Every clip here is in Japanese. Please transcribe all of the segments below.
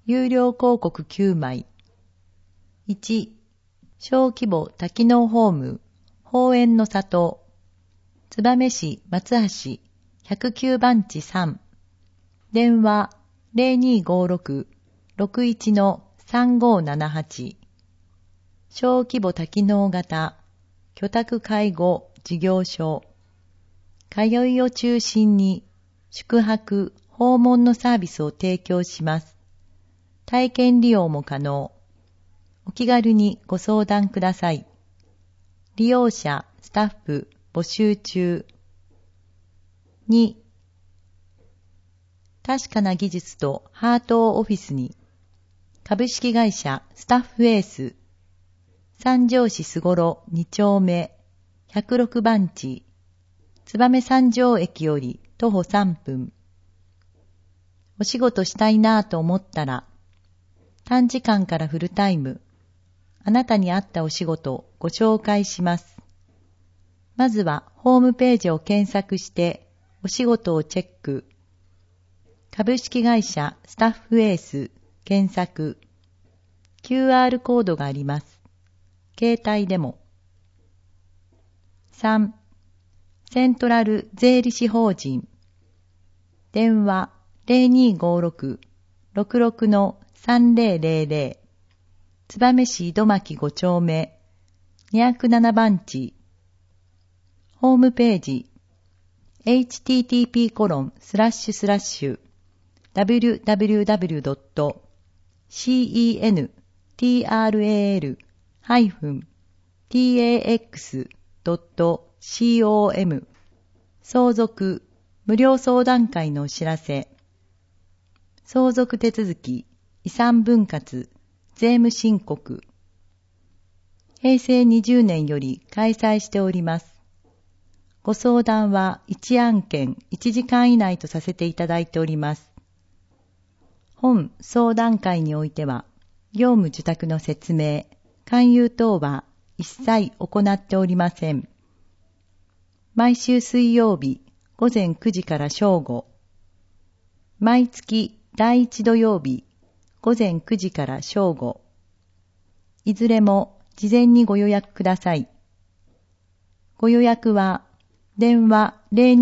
有料広告9枚。1、小規模多機能ホーム、宝園の里、燕市松橋109番地3、電話0256-61-3578、小規模多機能型、居宅介護事業所、通いを中心に宿泊、訪問のサービスを提供します。体験利用も可能。お気軽にご相談ください。利用者、スタッフ、募集中。2、確かな技術とハートをオフィスに。株式会社スタッフエース。三条市すごろ2丁目、106番地。燕三条駅より徒歩3分。お仕事したいなぁと思ったら、短時間からフルタイム、あなたに合ったお仕事をご紹介します。まずはホームページを検索してお仕事をチェック。株式会社スタッフエース検索。QR コードがあります。携帯でも。3、セントラル税理士法人。電話0256-66-3000。燕市井戸巻5丁目、207番地。ホームページ、www.central-tax.com。 相続、無料相談会のお知らせ。相続手続き、遺産分割、税務申告。平成20年より開催しております。ご相談は1案件1時間以内とさせていただいております。本相談会においては、業務受託の説明、勧誘等は一切行っておりません。毎週水曜日午前9時から正午、毎月第1土曜日午前9時から正午、いずれも事前にご予約ください。ご予約は電話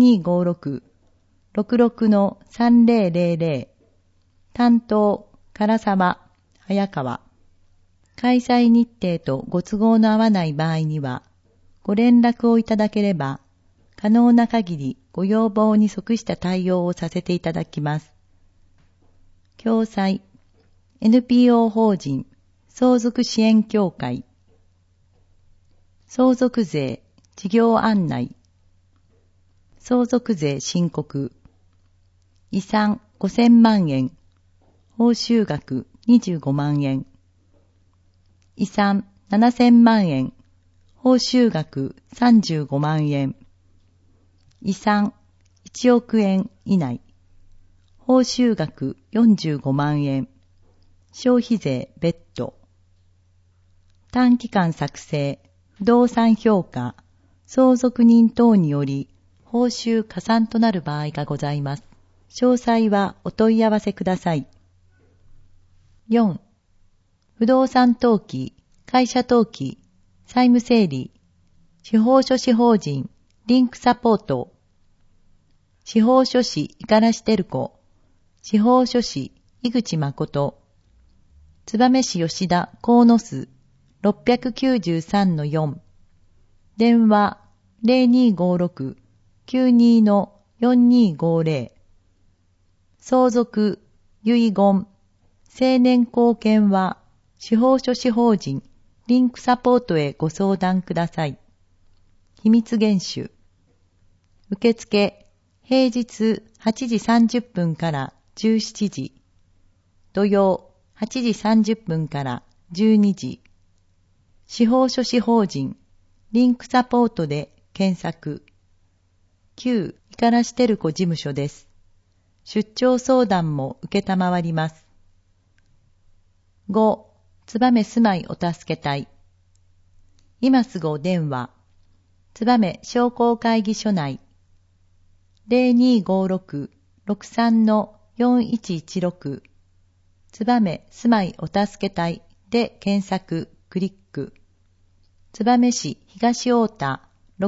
0256-66-3000、担当唐沢早川。開催日程とご都合の合わない場合にはご連絡をいただければ可能な限りご要望に即した対応をさせていただきます。共催 NPO 法人相続支援協会。相続税事業案内。相続税申告。遺産5000万円。報酬額25万円。遺産7000万円。報酬額35万円。遺産1億円以内。報酬額45万円。消費税別途。短期間作成、不動産評価、相続人等により報酬加算となる場合がございます。詳細はお問い合わせください。4、不動産登記、会社登記、債務整理、司法書士法人、リンクサポート、司法書士五十嵐照子、司法書士井口誠、燕市吉田鴻巣 693-4、電話0256-92-4250、相続、遺言、成年後見は司法書士法人リンクサポートへご相談ください。秘密厳守。受付、平日8時30分から17時、土曜8時30分から12時、司法書士法人リンクサポートで検索。旧五十嵐照子事務所です。出張相談も受けたまわります。5、燕住まいお助け隊。今すぐお電話。燕商工会議所内。0256-63-4116。 燕住まいお助け隊で検索、クリック。燕市東太田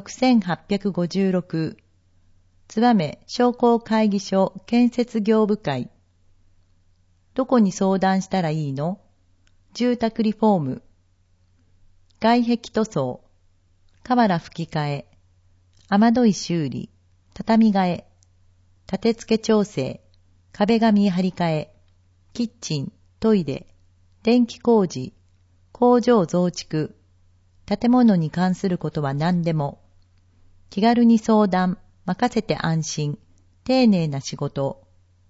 6856。燕商工会議所建設業務会。どこに相談したらいいの？住宅リフォーム。外壁塗装。瓦吹き替え。雨どい修理。畳替え。立て付け調整。壁紙張り替え。キッチン、トイレ。電気工事。工場増築。建物に関することは何でも。気軽に相談、任せて安心、丁寧な仕事。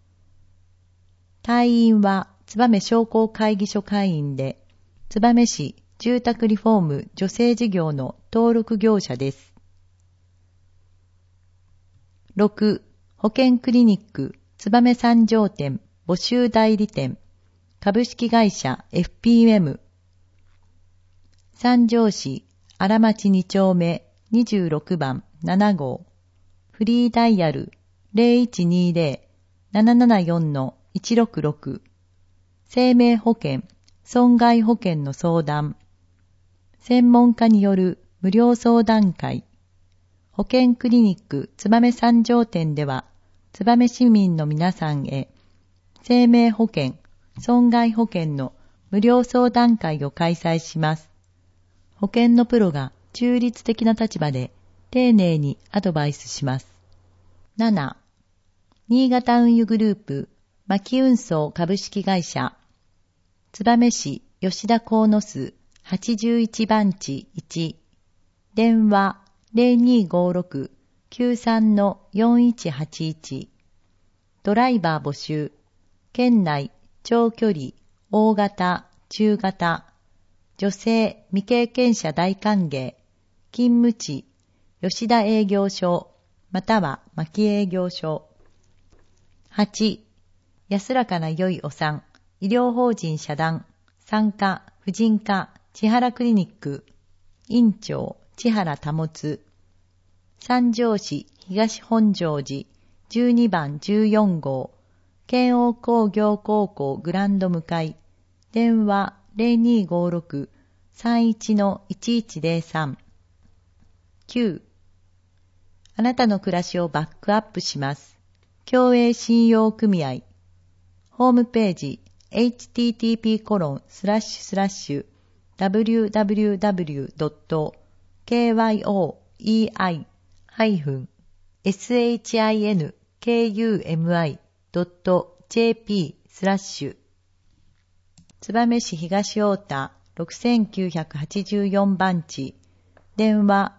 隊員は燕商工会議所会員で、燕市住宅リフォーム助成事業の登録業者です。6. 保険クリニック燕三条店募集代理店株式会社 FPM 三条市荒町2丁目26番7号フリーダイヤル 0120-774-166 生命保険損害保険の相談専門家による無料相談会保険クリニック燕三条店では燕市民の皆さんへ生命保険損害保険の無料相談会を開催します。保険のプロが中立的な立場で丁寧にアドバイスします。7. 新潟運輸グループ牧運送株式会社燕市吉田鴻巣81番地1電話 0256-93-4181 ドライバー募集県内長距離大型中型女性未経験者大歓迎勤務地吉田営業所または牧営業所。8. 安らかな良いお産医療法人社団産科婦人科千原クリニック院長千原保三条市東本庄寺12番14号慶応工業高校グランド向かい電話 0256-31-1103 9. あなたの暮らしをバックアップします。協栄信用組合ホームページ http://www.kyoei-shinkumi.jp/ 燕市東太田6984番地電話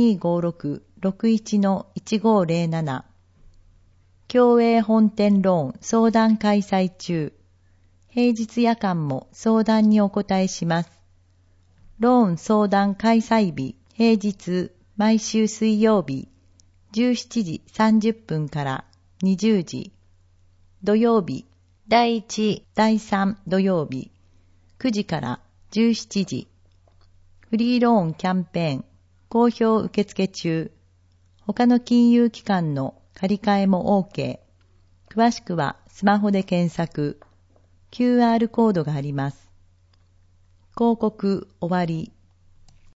0256-61-1507 協栄本店ローン相談開催中平日夜間も相談にお答えします。ローン相談開催日平日毎週水曜日17時30分から20時土曜日第1、第3土曜日9時から17時フリーローンキャンペーン好評受付中他の金融機関の借り換えも OK 詳しくはスマホで検索 QR コードがあります。広告終わり。